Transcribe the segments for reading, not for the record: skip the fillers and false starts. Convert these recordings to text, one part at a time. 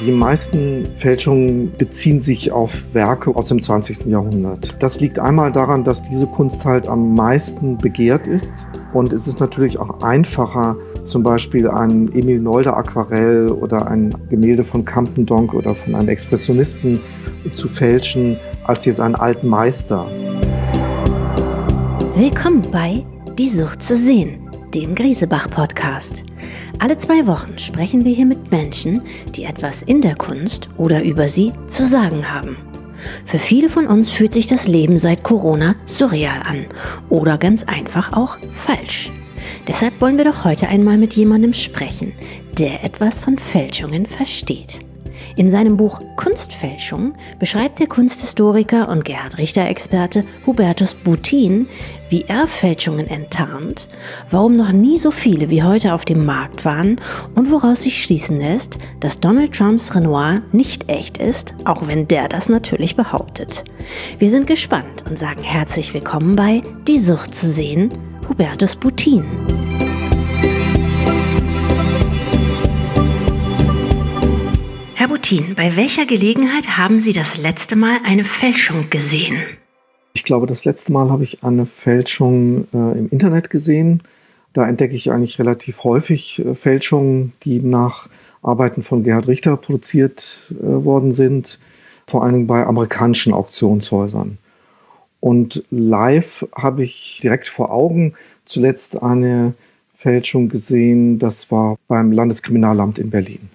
Die meisten Fälschungen beziehen sich auf Werke aus dem 20. Jahrhundert. Das liegt einmal daran, dass diese Kunst halt am meisten begehrt ist. Und es ist natürlich auch einfacher, zum Beispiel ein Emil Nolde Aquarell oder ein Gemälde von Campendonck oder von einem Expressionisten zu fälschen, als jetzt einen alten Meister. Willkommen bei Die Sucht zu sehen, dem Griesebach-Podcast. Alle 2 Wochen sprechen wir hier mit Menschen, die etwas in der Kunst oder über sie zu sagen haben. Für viele von uns fühlt sich das Leben seit Corona surreal an oder ganz einfach auch falsch. Deshalb wollen wir doch heute einmal mit jemandem sprechen, der etwas von Fälschungen versteht. In seinem Buch Kunstfälschung beschreibt der Kunsthistoriker und Gerhard-Richter-Experte Hubertus Buthin, wie er Fälschungen enttarnt, warum noch nie so viele wie heute auf dem Markt waren und woraus sich schließen lässt, dass Donald Trumps Renoir nicht echt ist, auch wenn der das natürlich behauptet. Wir sind gespannt und sagen herzlich willkommen bei Die Sucht zu sehen, Hubertus Buthin. Herr Buthin, bei welcher Gelegenheit haben Sie das letzte Mal eine Fälschung gesehen? Ich glaube, das letzte Mal habe ich eine Fälschung im Internet gesehen. Da entdecke ich eigentlich relativ häufig Fälschungen, die nach Arbeiten von Gerhard Richter produziert worden sind, vor allem bei amerikanischen Auktionshäusern. Und live habe ich direkt vor Augen zuletzt eine Fälschung gesehen, das war beim Landeskriminalamt in Berlin.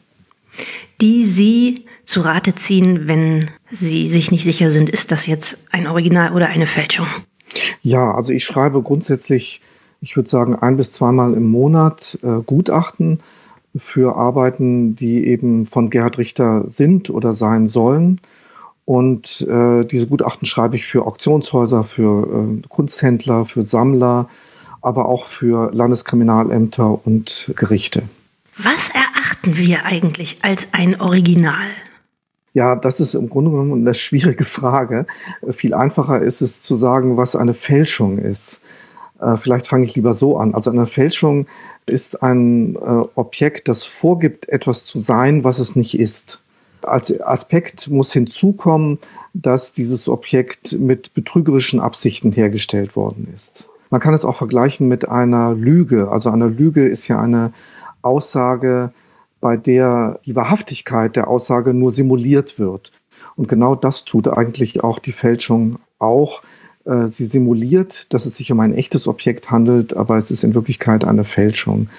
Die Sie zu Rate ziehen, wenn Sie sich nicht sicher sind, ist das jetzt ein Original oder eine Fälschung? Ja, also ich schreibe grundsätzlich, ich würde sagen, 1- bis 2-mal im Monat Gutachten für Arbeiten, die eben von Gerhard Richter sind oder sein sollen. Und diese Gutachten schreibe ich für Auktionshäuser, für Kunsthändler, für Sammler, aber auch für Landeskriminalämter und Gerichte. Was erachten wir eigentlich als ein Original? Ja, das ist im Grunde genommen eine schwierige Frage. Viel einfacher ist es zu sagen, was eine Fälschung ist. Vielleicht fange ich lieber so an. Also eine Fälschung ist ein Objekt, das vorgibt, etwas zu sein, was es nicht ist. Als Aspekt muss hinzukommen, dass dieses Objekt mit betrügerischen Absichten hergestellt worden ist. Man kann es auch vergleichen mit einer Lüge. Also eine Lüge ist ja eine Aussage, bei der die Wahrhaftigkeit der Aussage nur simuliert wird. Und genau das tut eigentlich auch die Fälschung auch. Sie simuliert, dass es sich um ein echtes Objekt handelt, aber es ist in Wirklichkeit eine Fälschung.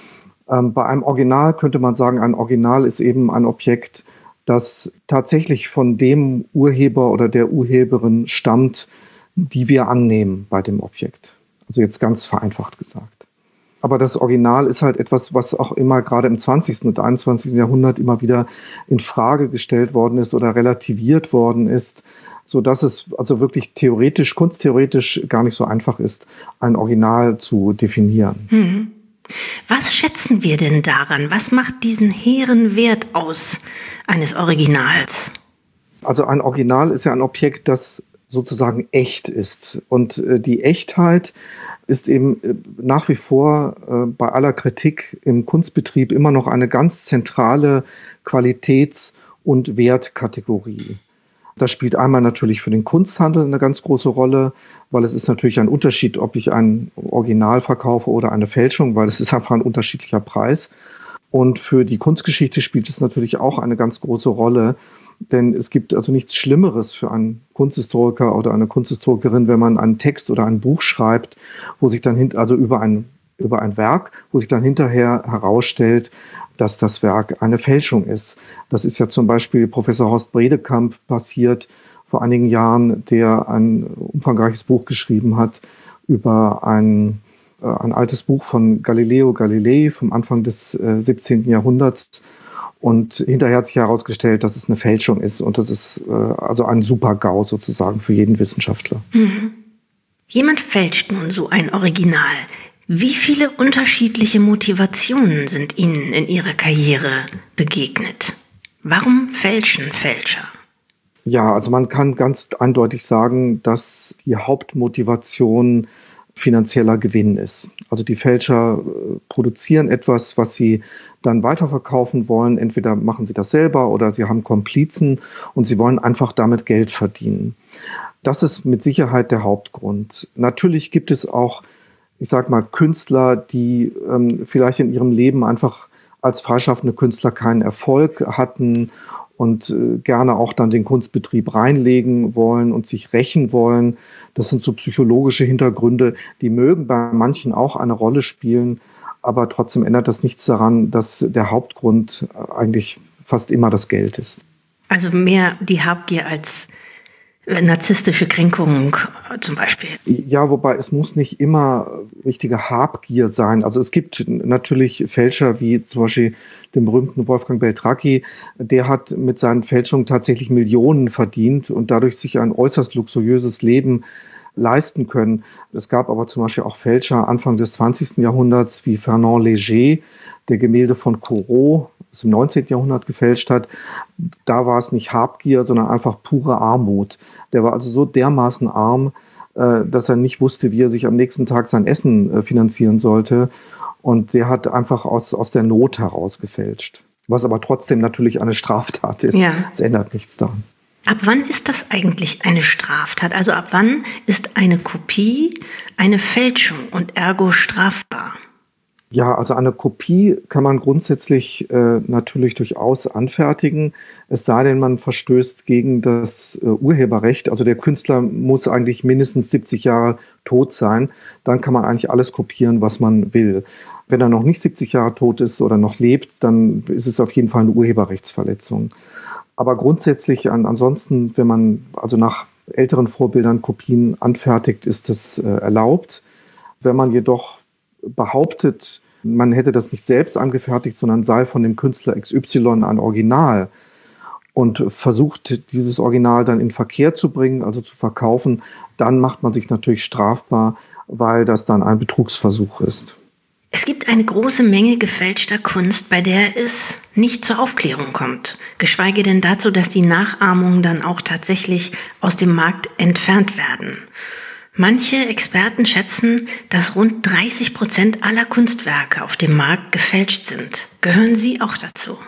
Bei einem Original könnte man sagen, ein Original ist eben ein Objekt, das tatsächlich von dem Urheber oder der Urheberin stammt, die wir annehmen bei dem Objekt. Also jetzt ganz vereinfacht gesagt. Aber das Original ist halt etwas, was auch immer gerade im 20. und 21. Jahrhundert immer wieder in Frage gestellt worden ist oder relativiert worden ist, sodass es also wirklich theoretisch, kunsttheoretisch gar nicht so einfach ist, ein Original zu definieren. Was schätzen wir denn daran? Was macht diesen hehren Wert aus eines Originals? Also ein Original ist ja ein Objekt, das sozusagen echt ist. Und die Echtheit ist eben nach wie vor bei aller Kritik im Kunstbetrieb immer noch eine ganz zentrale Qualitäts- und Wertkategorie. Das spielt einmal natürlich für den Kunsthandel eine ganz große Rolle, weil es ist natürlich ein Unterschied, ob ich ein Original verkaufe oder eine Fälschung, weil es ist einfach ein unterschiedlicher Preis. Und für die Kunstgeschichte spielt es natürlich auch eine ganz große Rolle, denn es gibt also nichts Schlimmeres für einen Kunsthistoriker oder eine Kunsthistorikerin, wenn man einen Text oder ein Buch schreibt, wo sich dann über ein Werk, wo sich dann hinterher herausstellt, dass das Werk eine Fälschung ist. Das ist ja zum Beispiel Professor Horst Bredekamp passiert vor einigen Jahren, der ein umfangreiches Buch geschrieben hat über ein altes Buch von Galileo Galilei vom Anfang des 17. Jahrhunderts. Und hinterher hat sich herausgestellt, dass es eine Fälschung ist. Und das ist also ein Super-GAU sozusagen für jeden Wissenschaftler. Jemand fälscht nun so ein Original. Wie viele unterschiedliche Motivationen sind Ihnen in Ihrer Karriere begegnet? Warum fälschen Fälscher? Ja, also man kann ganz eindeutig sagen, dass die Hauptmotivation finanzieller Gewinn ist. Also die Fälscher produzieren etwas, was sie dann weiterverkaufen wollen. Entweder machen sie das selber oder sie haben Komplizen und sie wollen einfach damit Geld verdienen. Das ist mit Sicherheit der Hauptgrund. Natürlich gibt es auch, ich sag mal, Künstler, die vielleicht in ihrem Leben einfach als freischaffende Künstler keinen Erfolg hatten und gerne auch dann den Kunstbetrieb reinlegen wollen und sich rächen wollen. Das sind so psychologische Hintergründe, die mögen bei manchen auch eine Rolle spielen, aber trotzdem ändert das nichts daran, dass der Hauptgrund eigentlich fast immer das Geld ist. Also mehr die Habgier als narzisstische Kränkung zum Beispiel. Ja, wobei es muss nicht immer richtige Habgier sein. Also es gibt natürlich Fälscher wie zum Beispiel den berühmten Wolfgang Beltracchi. Der hat mit seinen Fälschungen tatsächlich Millionen verdient und dadurch sich ein äußerst luxuriöses Leben leisten können. Es gab aber zum Beispiel auch Fälscher Anfang des 20. Jahrhunderts wie Fernand Léger, der Gemälde von Corot aus dem 19. Jahrhundert gefälscht hat. Da war es nicht Habgier, sondern einfach pure Armut. Der war also so dermaßen arm, dass er nicht wusste, wie er sich am nächsten Tag sein Essen finanzieren sollte. Und der hat einfach aus der Not heraus gefälscht. Was aber trotzdem natürlich eine Straftat ist. Ja. Es ändert nichts daran. Ab wann ist das eigentlich eine Straftat? Also ab wann ist eine Kopie eine Fälschung und ergo strafbar? Ja, also eine Kopie kann man grundsätzlich natürlich durchaus anfertigen, es sei denn, man verstößt gegen das Urheberrecht. Also der Künstler muss eigentlich mindestens 70 Jahre tot sein. Dann kann man eigentlich alles kopieren, was man will. Wenn er noch nicht 70 Jahre tot ist oder noch lebt, dann ist es auf jeden Fall eine Urheberrechtsverletzung. Aber grundsätzlich ansonsten, wenn man also nach älteren Vorbildern Kopien anfertigt, ist das erlaubt. Wenn man jedoch behauptet, man hätte das nicht selbst angefertigt, sondern sei von dem Künstler XY ein Original und versucht, dieses Original dann in Verkehr zu bringen, also zu verkaufen, dann macht man sich natürlich strafbar, weil das dann ein Betrugsversuch ist. Es gibt eine große Menge gefälschter Kunst, bei der es nicht zur Aufklärung kommt, geschweige denn dazu, dass die Nachahmungen dann auch tatsächlich aus dem Markt entfernt werden. Manche Experten schätzen, dass rund 30% aller Kunstwerke auf dem Markt gefälscht sind. Gehören Sie auch dazu?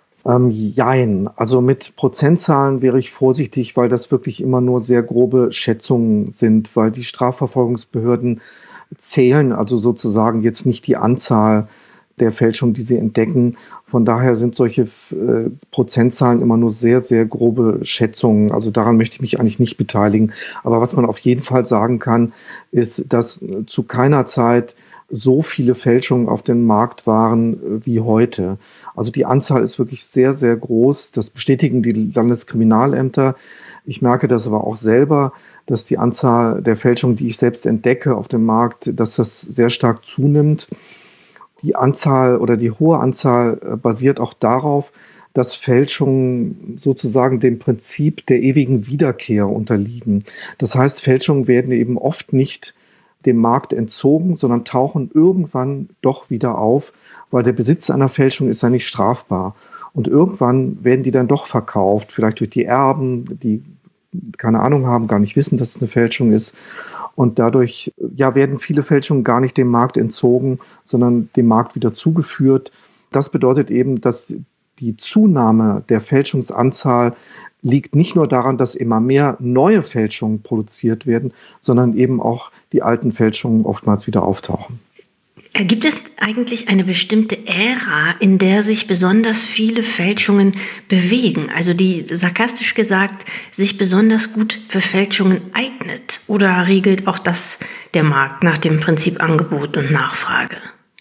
Jein. Also mit Prozentzahlen wäre ich vorsichtig, weil das wirklich immer nur sehr grobe Schätzungen sind, weil die Strafverfolgungsbehörden zählen also sozusagen jetzt nicht die Anzahl der Fälschungen, die sie entdecken. Von daher sind solche Prozentzahlen immer nur sehr, sehr grobe Schätzungen. Also daran möchte ich mich eigentlich nicht beteiligen. Aber was man auf jeden Fall sagen kann, ist, dass zu keiner Zeit so viele Fälschungen auf dem Markt waren wie heute. Also die Anzahl ist wirklich sehr, sehr groß. Das bestätigen die Landeskriminalämter. Ich merke das aber auch selber, dass die Anzahl der Fälschungen, die ich selbst entdecke auf dem Markt, dass das sehr stark zunimmt. Die Anzahl oder die hohe Anzahl basiert auch darauf, dass Fälschungen sozusagen dem Prinzip der ewigen Wiederkehr unterliegen. Das heißt, Fälschungen werden eben oft nicht dem Markt entzogen, sondern tauchen irgendwann doch wieder auf, weil der Besitz einer Fälschung ist ja nicht strafbar. Und irgendwann werden die dann doch verkauft, vielleicht durch die Erben, die keine Ahnung haben, gar nicht wissen, dass es eine Fälschung ist. Und dadurch werden viele Fälschungen gar nicht dem Markt entzogen, sondern dem Markt wieder zugeführt. Das bedeutet eben, dass die Zunahme der Fälschungsanzahl liegt nicht nur daran, dass immer mehr neue Fälschungen produziert werden, sondern eben auch die alten Fälschungen oftmals wieder auftauchen. Gibt es eigentlich eine bestimmte Ära, in der sich besonders viele Fälschungen bewegen? Also die, sarkastisch gesagt, sich besonders gut für Fälschungen eignet? Oder regelt auch das der Markt nach dem Prinzip Angebot und Nachfrage?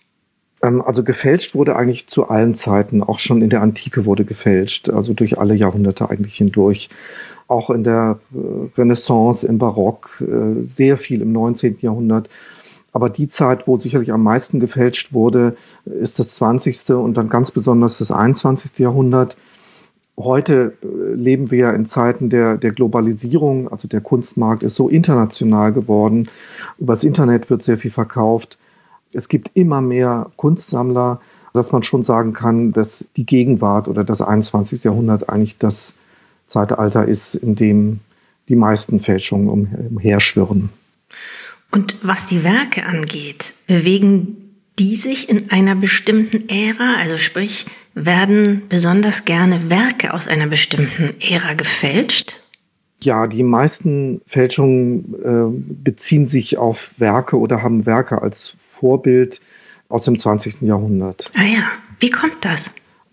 Also gefälscht wurde eigentlich zu allen Zeiten. Auch schon in der Antike wurde gefälscht. Also durch alle Jahrhunderte eigentlich hindurch. Auch in der Renaissance, im Barock, sehr viel im 19. Jahrhundert. Aber die Zeit, wo sicherlich am meisten gefälscht wurde, ist das 20. und dann ganz besonders das 21. Jahrhundert. Heute leben wir ja in Zeiten der Globalisierung. Also der Kunstmarkt ist so international geworden. Über das Internet wird sehr viel verkauft. Es gibt immer mehr Kunstsammler, dass man schon sagen kann, dass die Gegenwart oder das 21. Jahrhundert eigentlich das Zeitalter ist, in dem die meisten Fälschungen umherschwirren. Und was die Werke angeht, bewegen die sich in einer bestimmten Ära? Also sprich, werden besonders gerne Werke aus einer bestimmten Ära gefälscht? Ja, die meisten Fälschungen beziehen sich auf Werke oder haben Werke als Vorbild aus dem 20. Jahrhundert. Ah ja, wie kommt das?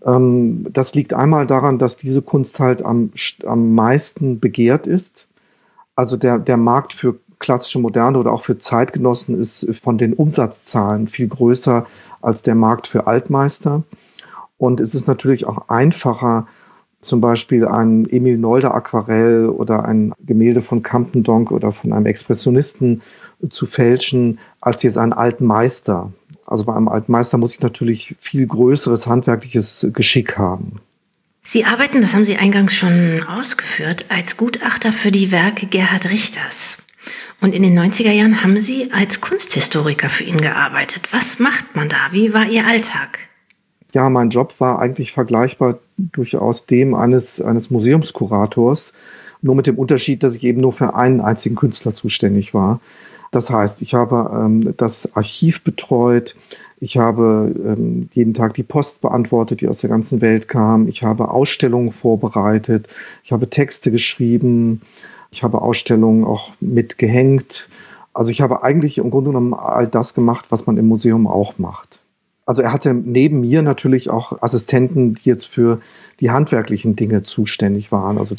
Das liegt einmal daran, dass diese Kunst halt am meisten begehrt ist. Also der Markt für klassische Moderne oder auch für Zeitgenossen ist von den Umsatzzahlen viel größer als der Markt für Altmeister. Und es ist natürlich auch einfacher, zum Beispiel ein Emil Nolde Aquarell oder ein Gemälde von Campendonck oder von einem Expressionisten zu fälschen, als jetzt einen alten Meister. Also bei einem alten Meister muss ich natürlich viel größeres handwerkliches Geschick haben. Sie arbeiten, das haben Sie eingangs schon ausgeführt, als Gutachter für die Werke Gerhard Richters. Und in den 90er Jahren haben Sie als Kunsthistoriker für ihn gearbeitet. Was macht man da? Wie war Ihr Alltag? Ja, mein Job war eigentlich vergleichbar durchaus dem eines Museumskurators, nur mit dem Unterschied, dass ich eben nur für einen einzigen Künstler zuständig war. Das heißt, ich habe das Archiv betreut, ich habe jeden Tag die Post beantwortet, die aus der ganzen Welt kam, ich habe Ausstellungen vorbereitet, ich habe Texte geschrieben, ich habe Ausstellungen auch mitgehängt. Also ich habe eigentlich im Grunde genommen all das gemacht, was man im Museum auch macht. Also er hatte neben mir natürlich auch Assistenten, die jetzt für die handwerklichen Dinge zuständig waren. Also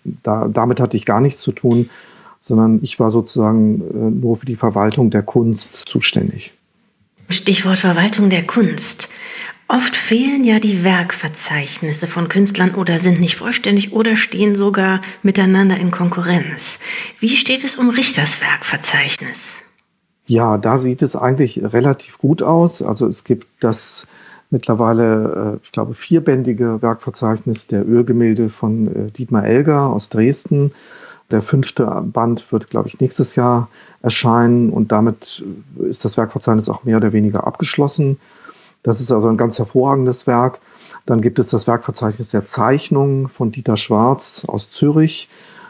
damit hatte ich gar nichts zu tun, sondern ich war sozusagen nur für die Verwaltung der Kunst zuständig. Stichwort Verwaltung der Kunst. Oft fehlen ja die Werkverzeichnisse von Künstlern oder sind nicht vollständig oder stehen sogar miteinander in Konkurrenz. Wie steht es um Richters Werkverzeichnis? Ja, da sieht es eigentlich relativ gut aus. Also es gibt das mittlerweile, ich glaube, 4-bändige Werkverzeichnis der Ölgemälde von Dietmar Elgar aus Dresden. Der 5. Band wird, glaube ich, nächstes Jahr erscheinen und damit ist das Werkverzeichnis auch mehr oder weniger abgeschlossen. Das ist also ein ganz hervorragendes Werk. Dann gibt es das Werkverzeichnis der Zeichnungen von Dieter Schwarz aus Zürich.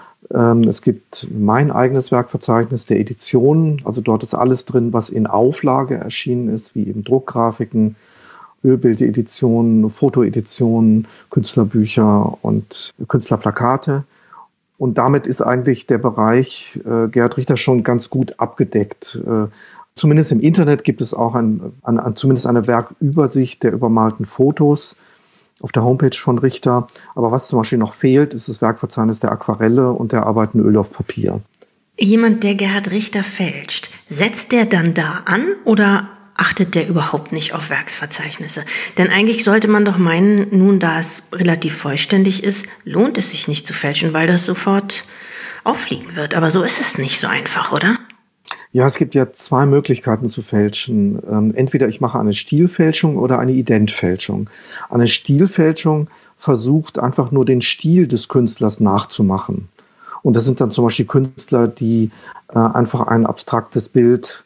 Es gibt mein eigenes Werkverzeichnis der Editionen. Also dort ist alles drin, was in Auflage erschienen ist, wie eben Druckgrafiken, Ölbildeditionen, Fotoeditionen, Künstlerbücher und Künstlerplakate. Und damit ist eigentlich der Bereich Gerhard Richter schon ganz gut abgedeckt. Zumindest im Internet gibt es auch zumindest eine Werkübersicht der übermalten Fotos auf der Homepage von Richter. Aber was zum Beispiel noch fehlt, ist das Werkverzeichnis der Aquarelle und der Arbeiten Öl auf Papier. Jemand, der Gerhard Richter fälscht, setzt der dann da an oder achtet der überhaupt nicht auf Werksverzeichnisse? Denn eigentlich sollte man doch meinen, nun da es relativ vollständig ist, lohnt es sich nicht zu fälschen, weil das sofort auffliegen wird. Aber so ist es nicht so einfach, oder? Ja, es gibt ja 2 Möglichkeiten zu fälschen. Entweder ich mache eine Stilfälschung oder eine Identfälschung. Eine Stilfälschung versucht einfach nur den Stil des Künstlers nachzumachen. Und das sind dann zum Beispiel Künstler, die einfach ein abstraktes Bild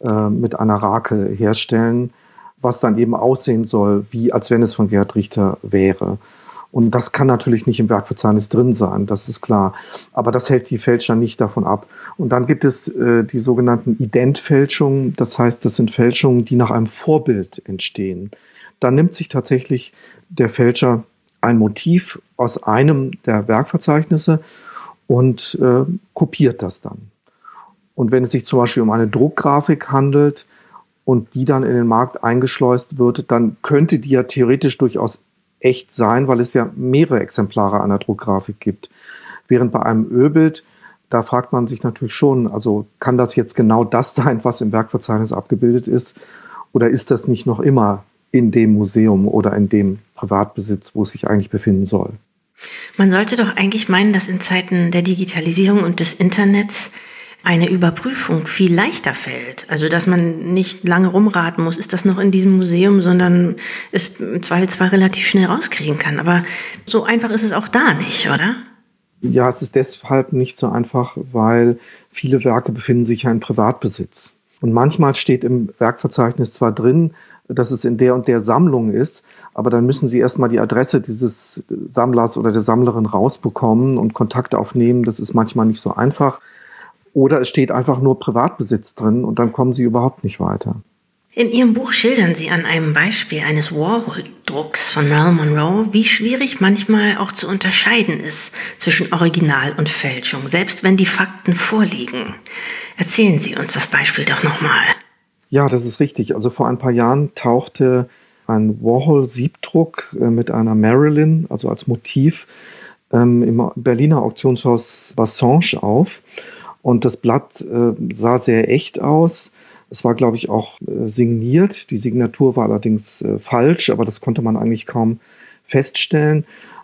mit einer Rake herstellen, was dann eben aussehen soll, wie als wenn es von Gerhard Richter wäre. Und das kann natürlich nicht im Werkverzeichnis drin sein, das ist klar. Aber das hält die Fälscher nicht davon ab. Und dann gibt es die sogenannten Identfälschungen. Das heißt, das sind Fälschungen, die nach einem Vorbild entstehen. Dann nimmt sich tatsächlich der Fälscher ein Motiv aus einem der Werkverzeichnisse und kopiert das dann. Und wenn es sich zum Beispiel um eine Druckgrafik handelt und die dann in den Markt eingeschleust wird, dann könnte die ja theoretisch durchaus echt sein, weil es ja mehrere Exemplare einer Druckgrafik gibt. Während bei einem Ölbild, da fragt man sich natürlich schon, also kann das jetzt genau das sein, was im Werkverzeichnis abgebildet ist? Oder ist das nicht noch immer in dem Museum oder in dem Privatbesitz, wo es sich eigentlich befinden soll? Man sollte doch eigentlich meinen, dass in Zeiten der Digitalisierung und des Internets eine Überprüfung viel leichter fällt. Also, dass man nicht lange rumraten muss, ist das noch in diesem Museum, sondern es im Zweifelsfall relativ schnell rauskriegen kann. Aber so einfach ist es auch da nicht, oder? Ja, es ist deshalb nicht so einfach, weil viele Werke befinden sich ja in Privatbesitz. Und manchmal steht im Werkverzeichnis zwar drin, dass es in der und der Sammlung ist, aber dann müssen Sie erstmal die Adresse dieses Sammlers oder der Sammlerin rausbekommen und Kontakt aufnehmen. Das ist manchmal nicht so einfach. Oder es steht einfach nur Privatbesitz drin und dann kommen sie überhaupt nicht weiter. In Ihrem Buch schildern Sie an einem Beispiel eines Warhol-Drucks von Marilyn Monroe, wie schwierig manchmal auch zu unterscheiden ist zwischen Original und Fälschung, selbst wenn die Fakten vorliegen. Erzählen Sie uns das Beispiel doch nochmal. Ja, das ist richtig. Also vor ein paar Jahren tauchte ein Warhol-Siebdruck mit einer Marilyn, also als Motiv, im Berliner Auktionshaus Bassange auf. Und das Blatt sah sehr echt aus. Es war, glaube ich, auch signiert. Die Signatur war allerdings falsch, aber das konnte man eigentlich kaum feststellen.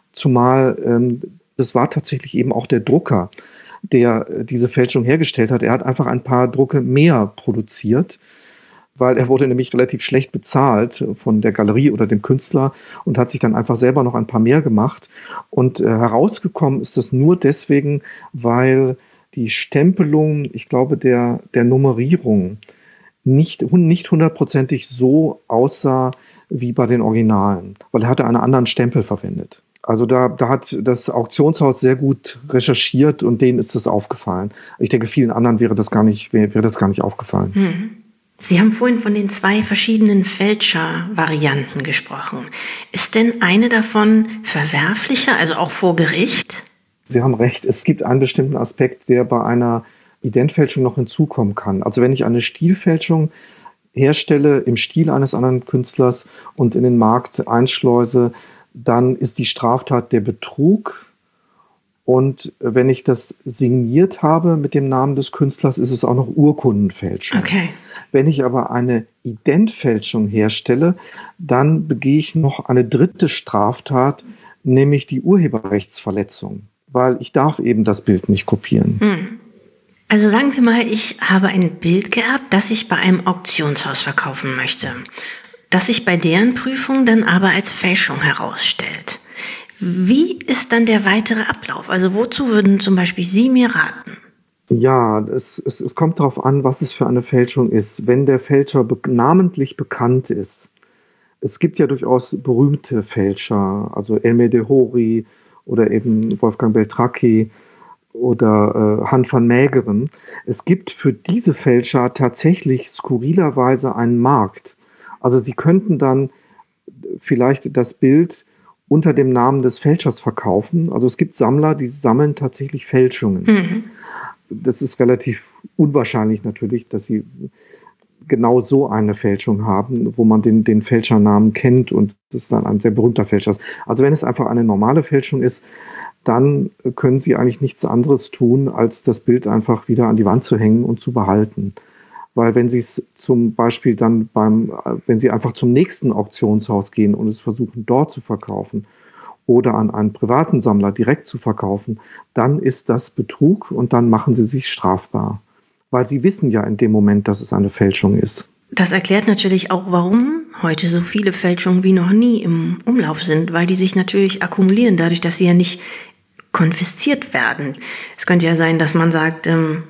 Zumal das war tatsächlich eben auch der Drucker, der diese Fälschung hergestellt hat. Er hat einfach ein paar Drucke mehr produziert, weil er wurde nämlich relativ schlecht bezahlt von der Galerie oder dem Künstler und hat sich dann einfach selber noch ein paar mehr gemacht. Und herausgekommen ist das nur deswegen, weil die Stempelung, ich glaube, der Nummerierung nicht hundertprozentig so aussah wie bei den Originalen, weil er hatte einen anderen Stempel verwendet. Also da hat das Auktionshaus sehr gut recherchiert und denen ist das aufgefallen. Ich denke, vielen anderen wäre das gar nicht aufgefallen. Sie haben vorhin von den 2 verschiedenen Fälscher-Varianten gesprochen. Ist denn eine davon verwerflicher, also auch vor Gericht? Sie haben recht, es gibt einen bestimmten Aspekt, der bei einer Identfälschung noch hinzukommen kann. Also wenn ich eine Stilfälschung herstelle im Stil eines anderen Künstlers und in den Markt einschleuse, dann ist die Straftat der Betrug. Und wenn ich das signiert habe mit dem Namen des Künstlers, ist es auch noch Urkundenfälschung. Okay. Wenn ich aber eine Identfälschung herstelle, dann begehe ich noch eine dritte Straftat, nämlich die Urheberrechtsverletzung, weil ich darf eben das Bild nicht kopieren. Also sagen wir mal, ich habe ein Bild geerbt, das ich bei einem Auktionshaus verkaufen möchte, das sich bei deren Prüfung dann aber als Fälschung herausstellt. Wie ist dann der weitere Ablauf? Also wozu würden zum Beispiel Sie mir raten? Ja, es kommt darauf an, was es für eine Fälschung ist. Wenn der Fälscher namentlich bekannt ist, es gibt ja durchaus berühmte Fälscher, also Elmer de Hori oder eben Wolfgang Beltracchi oder Han van Meegeren. Es gibt für diese Fälscher tatsächlich skurrilerweise einen Markt. Also sie könnten dann vielleicht das Bild unter dem Namen des Fälschers verkaufen. Also es gibt Sammler, die sammeln tatsächlich Fälschungen. Das ist relativ unwahrscheinlich natürlich, dass sie genau so eine Fälschung haben, wo man den Fälschernamen kennt und das dann ein sehr berühmter Fälscher ist. Also wenn es einfach eine normale Fälschung ist, dann können sie eigentlich nichts anderes tun, als das Bild einfach wieder an die Wand zu hängen und zu behalten. Weil wenn sie es zum Beispiel dann wenn sie einfach zum nächsten Auktionshaus gehen und es versuchen, dort zu verkaufen oder an einen privaten Sammler direkt zu verkaufen, dann ist das Betrug und dann machen sie sich strafbar. Weil sie wissen ja in dem Moment, dass es eine Fälschung ist. Das erklärt natürlich auch, warum heute so viele Fälschungen wie noch nie im Umlauf sind, weil die sich natürlich akkumulieren, dadurch, dass sie ja nicht konfisziert werden. Es könnte ja sein, dass man sagt,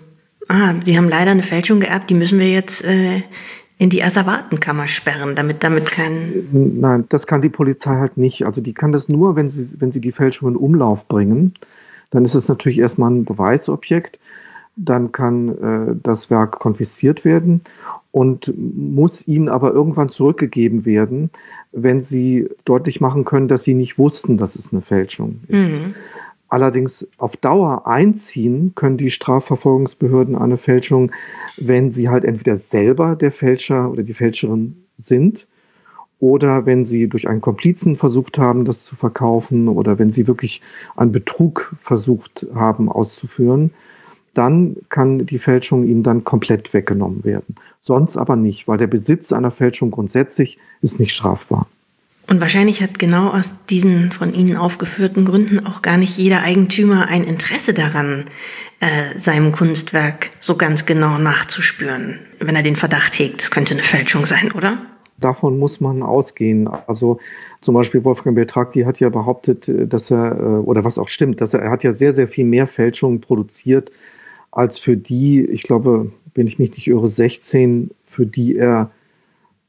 Sie haben leider eine Fälschung geerbt, die müssen wir jetzt in die Asservatenkammer sperren, damit kein... Nein, das kann die Polizei halt nicht. Also die kann das nur, wenn sie die Fälschung in Umlauf bringen. Dann ist es natürlich erstmal ein Beweisobjekt. Dann kann das Werk konfisziert werden und muss ihnen aber irgendwann zurückgegeben werden, wenn sie deutlich machen können, dass sie nicht wussten, dass es eine Fälschung ist. Allerdings auf Dauer einziehen können die Strafverfolgungsbehörden eine Fälschung, wenn sie halt entweder selber der Fälscher oder die Fälscherin sind oder wenn sie durch einen Komplizen versucht haben, das zu verkaufen oder wenn sie wirklich einen Betrug versucht haben auszuführen. Dann kann die Fälschung ihnen dann komplett weggenommen werden. Sonst aber nicht, weil der Besitz einer Fälschung grundsätzlich ist nicht strafbar. Und wahrscheinlich hat genau aus diesen von Ihnen aufgeführten Gründen auch gar nicht jeder Eigentümer ein Interesse daran, seinem Kunstwerk so ganz genau nachzuspüren, wenn er den Verdacht hegt, es könnte eine Fälschung sein, oder? Davon muss man ausgehen. Also zum Beispiel Wolfgang Beltracchi hat ja behauptet, dass oder was auch stimmt, er hat ja sehr, sehr viel mehr Fälschungen produziert, als für die, ich glaube, wenn ich mich nicht irre, 16, für die er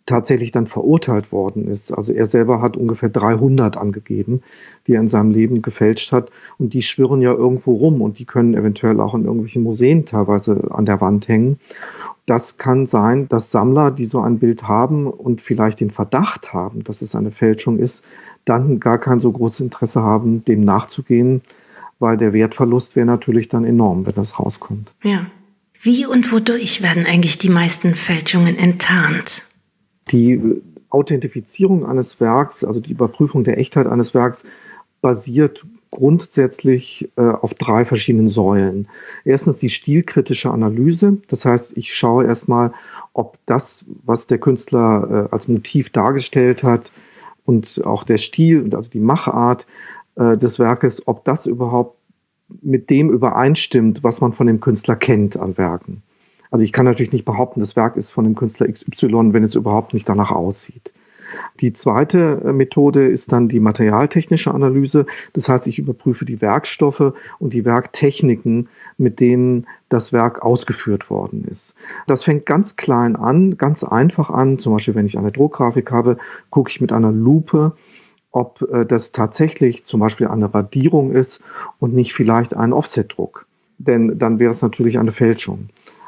tatsächlich dann verurteilt worden ist. Also er selber hat ungefähr 300 angegeben, die er in seinem Leben gefälscht hat. Und die schwirren ja irgendwo rum und die können eventuell auch in irgendwelchen Museen teilweise an der Wand hängen. Das kann sein, dass Sammler, die so ein Bild haben und vielleicht den Verdacht haben, dass es eine Fälschung ist, dann gar kein so großes Interesse haben, dem nachzugehen, weil der Wertverlust wäre natürlich dann enorm, wenn das rauskommt. Ja. Wie und wodurch werden eigentlich die meisten Fälschungen enttarnt? Die Authentifizierung eines Werks, also die Überprüfung der Echtheit eines Werks, basiert grundsätzlich auf 3 verschiedenen Säulen. Erstens die stilkritische Analyse. Das heißt, ich schaue erstmal, ob das, was der Künstler als Motiv dargestellt hat und auch der Stil und also die Machart des Werkes, ob das überhaupt mit dem übereinstimmt, was man von dem Künstler kennt an Werken. Also ich kann natürlich nicht behaupten, das Werk ist von dem Künstler XY, wenn es überhaupt nicht danach aussieht. Die zweite Methode ist dann die materialtechnische Analyse. Das heißt, ich überprüfe die Werkstoffe und die Werktechniken, mit denen das Werk ausgeführt worden ist. Das fängt ganz klein an, ganz einfach an. Zum Beispiel, wenn ich eine Druckgrafik habe, gucke ich mit einer Lupe, ob das tatsächlich zum Beispiel eine Radierung ist und nicht vielleicht ein Offsetdruck. Denn dann wäre es natürlich eine Fälschung.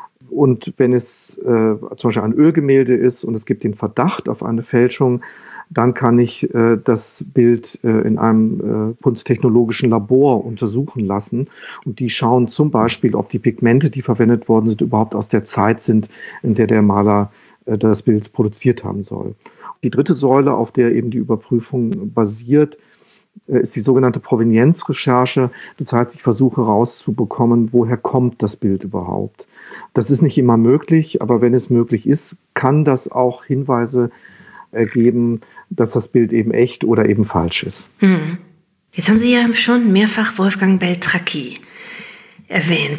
Und wenn es zum Beispiel ein Ölgemälde ist und es gibt den Verdacht auf eine Fälschung, dann kann ich das Bild in einem kunsttechnologischen Labor untersuchen lassen. Und die schauen zum Beispiel, ob die Pigmente, die verwendet worden sind, überhaupt aus der Zeit sind, in der der Maler das Bild produziert haben soll. Die dritte Säule, auf der eben die Überprüfung basiert, ist die sogenannte Provenienzrecherche. Das heißt, ich versuche herauszubekommen, woher kommt das Bild überhaupt. Das ist nicht immer möglich, aber wenn es möglich ist, kann das auch Hinweise ergeben, dass das Bild eben echt oder eben falsch ist. Jetzt haben Sie ja schon mehrfach Wolfgang Beltracchi erwähnt,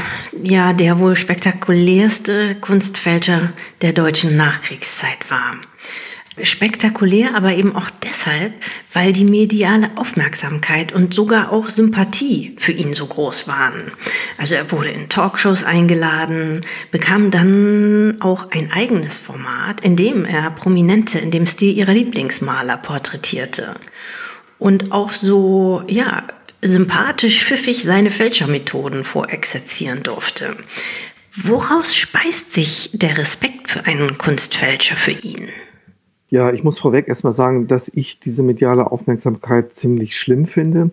der wohl spektakulärste Kunstfälscher der deutschen Nachkriegszeit war. Spektakulär, aber eben auch deshalb, weil die mediale Aufmerksamkeit und sogar auch Sympathie für ihn so groß waren. Also er wurde in Talkshows eingeladen, bekam dann auch ein eigenes Format, in dem er Prominente in dem Stil ihrer Lieblingsmaler porträtierte. Und auch so, sympathisch pfiffig seine Fälschermethoden vorexerzieren durfte. Woraus speist sich der Respekt für einen Kunstfälscher für ihn? Ja, ich muss vorweg erstmal sagen, dass ich diese mediale Aufmerksamkeit ziemlich schlimm finde,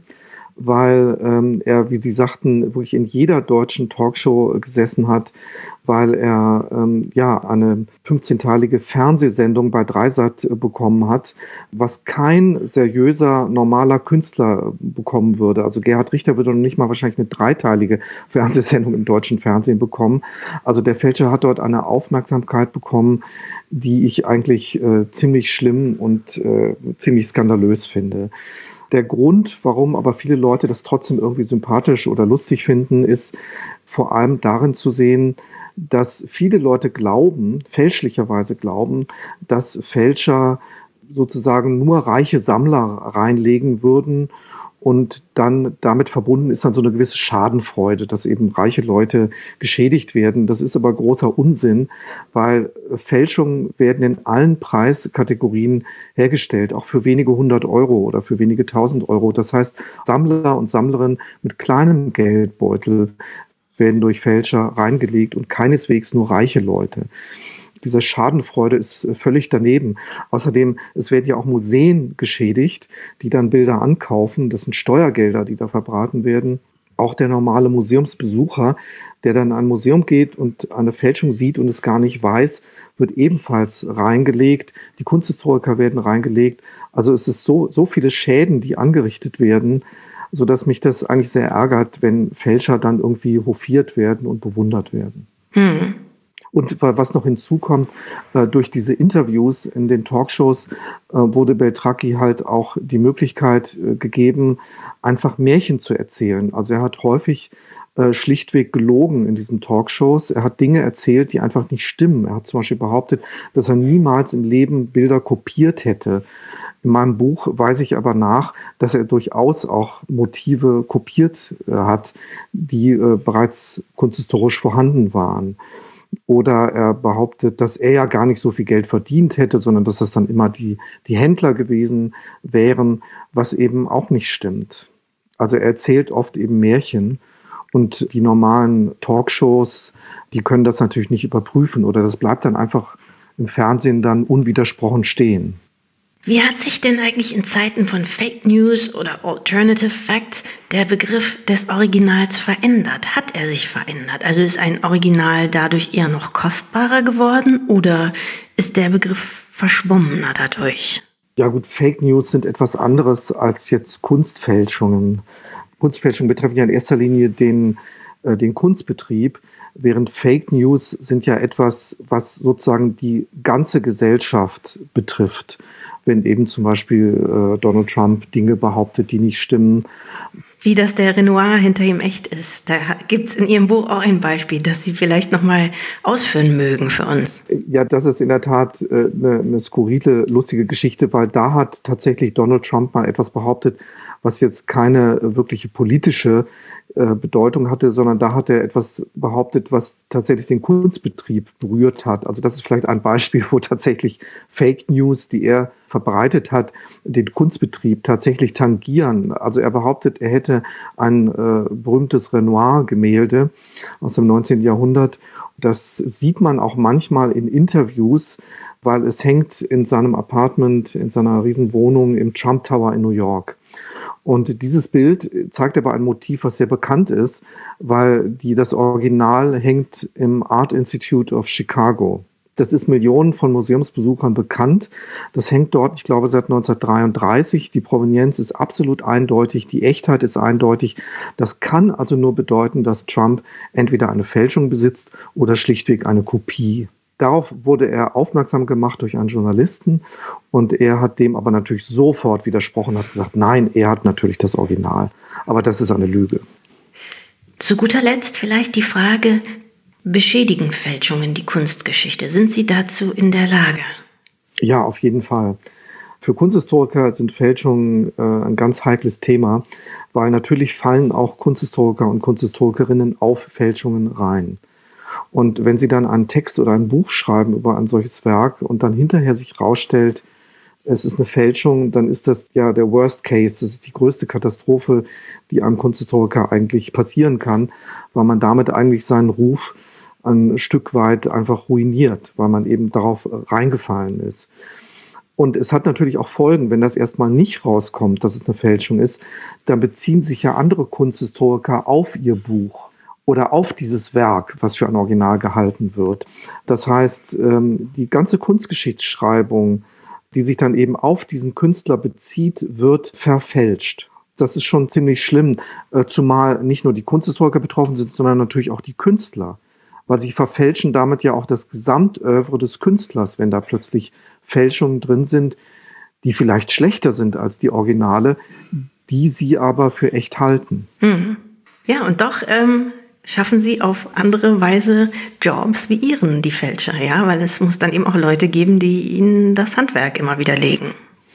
weil er, wie Sie sagten, wirklich in jeder deutschen Talkshow gesessen hat, weil er eine 15-teilige Fernsehsendung bei Dreisat bekommen hat, was kein seriöser, normaler Künstler bekommen würde. Also Gerhard Richter würde noch nicht mal wahrscheinlich eine 3-teilige Fernsehsendung im deutschen Fernsehen bekommen. Also der Fälscher hat dort eine Aufmerksamkeit bekommen, die ich eigentlich ziemlich schlimm und ziemlich skandalös finde. Der Grund, warum aber viele Leute das trotzdem irgendwie sympathisch oder lustig finden, ist vor allem darin zu sehen, dass viele Leute fälschlicherweise glauben, dass Fälscher sozusagen nur reiche Sammler reinlegen würden und dann damit verbunden ist dann so eine gewisse Schadenfreude, dass eben reiche Leute geschädigt werden. Das ist aber großer Unsinn, weil Fälschungen werden in allen Preiskategorien hergestellt, auch für wenige 100 Euro oder für wenige 1000 Euro. Das heißt, Sammler und Sammlerinnen mit kleinem Geldbeutel werden durch Fälscher reingelegt und keineswegs nur reiche Leute. Diese Schadenfreude ist völlig daneben. Außerdem, es werden ja auch Museen geschädigt, die dann Bilder ankaufen. Das sind Steuergelder, die da verbraten werden. Auch der normale Museumsbesucher, der dann in ein Museum geht und eine Fälschung sieht und es gar nicht weiß, wird ebenfalls reingelegt. Die Kunsthistoriker werden reingelegt. Also es ist so viele Schäden, die angerichtet werden, sodass mich das eigentlich sehr ärgert, wenn Fälscher dann irgendwie hofiert werden und bewundert werden. Und was noch hinzukommt, durch diese Interviews in den Talkshows wurde Beltracchi halt auch die Möglichkeit gegeben, einfach Märchen zu erzählen. Also er hat häufig schlichtweg gelogen in diesen Talkshows. Er hat Dinge erzählt, die einfach nicht stimmen. Er hat zum Beispiel behauptet, dass er niemals im Leben Bilder kopiert hätte. In meinem Buch weise ich aber nach, dass er durchaus auch Motive kopiert hat, die bereits kunsthistorisch vorhanden waren. Oder er behauptet, dass er ja gar nicht so viel Geld verdient hätte, sondern dass das dann immer die Händler gewesen wären, was eben auch nicht stimmt. Also er erzählt oft eben Märchen und die normalen Talkshows, die können das natürlich nicht überprüfen oder das bleibt dann einfach im Fernsehen dann unwidersprochen stehen. Wie hat sich denn eigentlich in Zeiten von Fake News oder Alternative Facts der Begriff des Originals verändert? Hat er sich verändert? Also ist ein Original dadurch eher noch kostbarer geworden oder ist der Begriff verschwommener dadurch? Ja gut, Fake News sind etwas anderes als jetzt Kunstfälschungen. Kunstfälschungen betreffen ja in erster Linie den Kunstbetrieb, während Fake News sind ja etwas, was sozusagen die ganze Gesellschaft betrifft. Wenn eben zum Beispiel Donald Trump Dinge behauptet, die nicht stimmen. Wie das der Renoir hinter ihm echt ist. Da gibt es in Ihrem Buch auch ein Beispiel, das Sie vielleicht nochmal ausführen mögen für uns. Ja, das ist in der Tat eine skurrile, lustige Geschichte, weil da hat tatsächlich Donald Trump mal etwas behauptet, was jetzt keine wirkliche politische Bedeutung hatte, sondern da hat er etwas behauptet, was tatsächlich den Kunstbetrieb berührt hat. Also das ist vielleicht ein Beispiel, wo tatsächlich Fake News, die er verbreitet hat, den Kunstbetrieb tatsächlich tangieren. Also er behauptet, er hätte ein berühmtes Renoir-Gemälde aus dem 19. Jahrhundert. Das sieht man auch manchmal in Interviews, weil es hängt in seinem Apartment, in seiner Riesenwohnung im Trump Tower in New York. Und dieses Bild zeigt aber ein Motiv, was sehr bekannt ist, weil das Original hängt im Art Institute of Chicago. Das ist Millionen von Museumsbesuchern bekannt. Das hängt dort, ich glaube, seit 1933. Die Provenienz ist absolut eindeutig, die Echtheit ist eindeutig. Das kann also nur bedeuten, dass Trump entweder eine Fälschung besitzt oder schlichtweg eine Kopie. Darauf wurde er aufmerksam gemacht durch einen Journalisten und er hat dem aber natürlich sofort widersprochen, hat gesagt, nein, er hat natürlich das Original. Aber das ist eine Lüge. Zu guter Letzt vielleicht die Frage, beschädigen Fälschungen die Kunstgeschichte? Sind Sie dazu in der Lage? Ja, auf jeden Fall. Für Kunsthistoriker sind Fälschungen ein ganz heikles Thema, weil natürlich fallen auch Kunsthistoriker und Kunsthistorikerinnen auf Fälschungen rein. Und wenn Sie dann einen Text oder ein Buch schreiben über ein solches Werk und dann hinterher sich rausstellt, es ist eine Fälschung, dann ist das ja der Worst Case. Das ist die größte Katastrophe, die einem Kunsthistoriker eigentlich passieren kann, weil man damit eigentlich seinen Ruf ein Stück weit einfach ruiniert, weil man eben darauf reingefallen ist. Und es hat natürlich auch Folgen, wenn das erstmal nicht rauskommt, dass es eine Fälschung ist, dann beziehen sich ja andere Kunsthistoriker auf ihr Buch oder auf dieses Werk, was für ein Original gehalten wird. Das heißt, die ganze Kunstgeschichtsschreibung, die sich dann eben auf diesen Künstler bezieht, wird verfälscht. Das ist schon ziemlich schlimm, zumal nicht nur die Kunsthistoriker betroffen sind, sondern natürlich auch die Künstler. Weil sie verfälschen damit ja auch das Gesamtœuvre des Künstlers, wenn da plötzlich Fälschungen drin sind, die vielleicht schlechter sind als die Originale, die sie aber für echt halten. Mhm. Ja, und doch schaffen Sie auf andere Weise Jobs wie Ihren, die Fälscher, ja? Weil es muss dann eben auch Leute geben, die Ihnen das Handwerk immer wieder legen.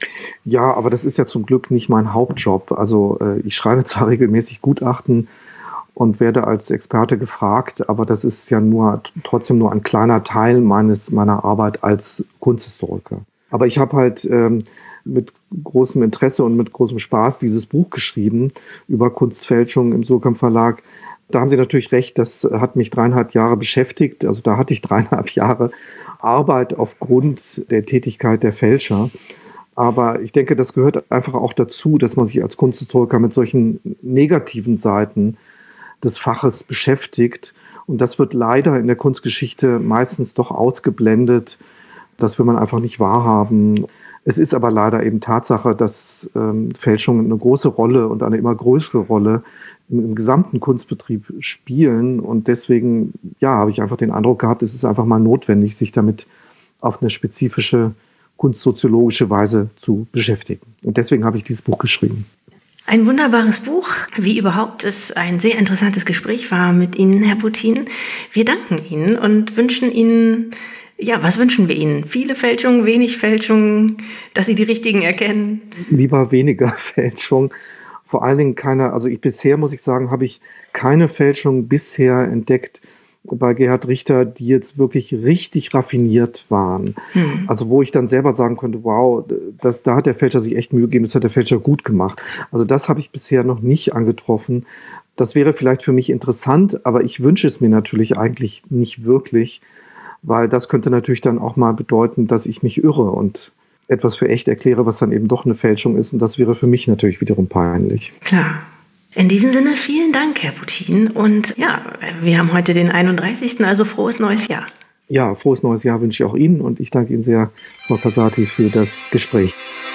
Ja, aber das ist ja zum Glück nicht mein Hauptjob. Also ich schreibe zwar regelmäßig Gutachten und werde als Experte gefragt, aber das ist ja trotzdem nur ein kleiner Teil meiner Arbeit als Kunsthistoriker. Aber ich habe halt mit großem Interesse und mit großem Spaß dieses Buch geschrieben über Kunstfälschung im Surkamp Verlag. Da haben Sie natürlich recht, das hat mich 3,5 Jahre beschäftigt. Also da hatte ich 3,5 Jahre Arbeit aufgrund der Tätigkeit der Fälscher. Aber ich denke, das gehört einfach auch dazu, dass man sich als Kunsthistoriker mit solchen negativen Seiten des Faches beschäftigt. Und das wird leider in der Kunstgeschichte meistens doch ausgeblendet. Das will man einfach nicht wahrhaben. Es ist aber leider eben Tatsache, dass Fälschungen eine große Rolle und eine immer größere Rolle im gesamten Kunstbetrieb spielen. Und deswegen, ja, habe ich einfach den Eindruck gehabt, es ist einfach mal notwendig, sich damit auf eine spezifische kunstsoziologische Weise zu beschäftigen. Und deswegen habe ich dieses Buch geschrieben. Ein wunderbares Buch, wie überhaupt es ein sehr interessantes Gespräch war mit Ihnen, Herr Putin. Wir danken Ihnen und wünschen Ihnen, ja, was wünschen wir Ihnen? Viele Fälschungen, wenig Fälschungen, dass Sie die richtigen erkennen? Lieber weniger Fälschung. Vor allen Dingen bisher muss ich sagen, habe ich keine Fälschung bisher entdeckt, bei Gerhard Richter, die jetzt wirklich richtig raffiniert waren. Also wo ich dann selber sagen konnte, wow, da hat der Fälscher sich echt Mühe gegeben, das hat der Fälscher gut gemacht. Also das habe ich bisher noch nicht angetroffen. Das wäre vielleicht für mich interessant, aber ich wünsche es mir natürlich eigentlich nicht wirklich, weil das könnte natürlich dann auch mal bedeuten, dass ich mich irre und etwas für echt erkläre, was dann eben doch eine Fälschung ist. Und das wäre für mich natürlich wiederum peinlich. Klar. In diesem Sinne vielen Dank, Herr Butin. Und ja, wir haben heute den 31., also frohes neues Jahr. Ja, frohes neues Jahr wünsche ich auch Ihnen und ich danke Ihnen sehr, Frau Casati, für das Gespräch.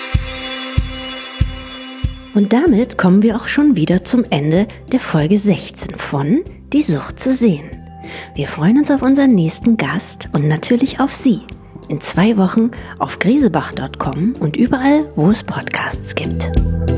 Und damit kommen wir auch schon wieder zum Ende der Folge 16 von Die Sucht zu sehen. Wir freuen uns auf unseren nächsten Gast und natürlich auf Sie. In 2 Wochen auf griesebach.com und überall, wo es Podcasts gibt.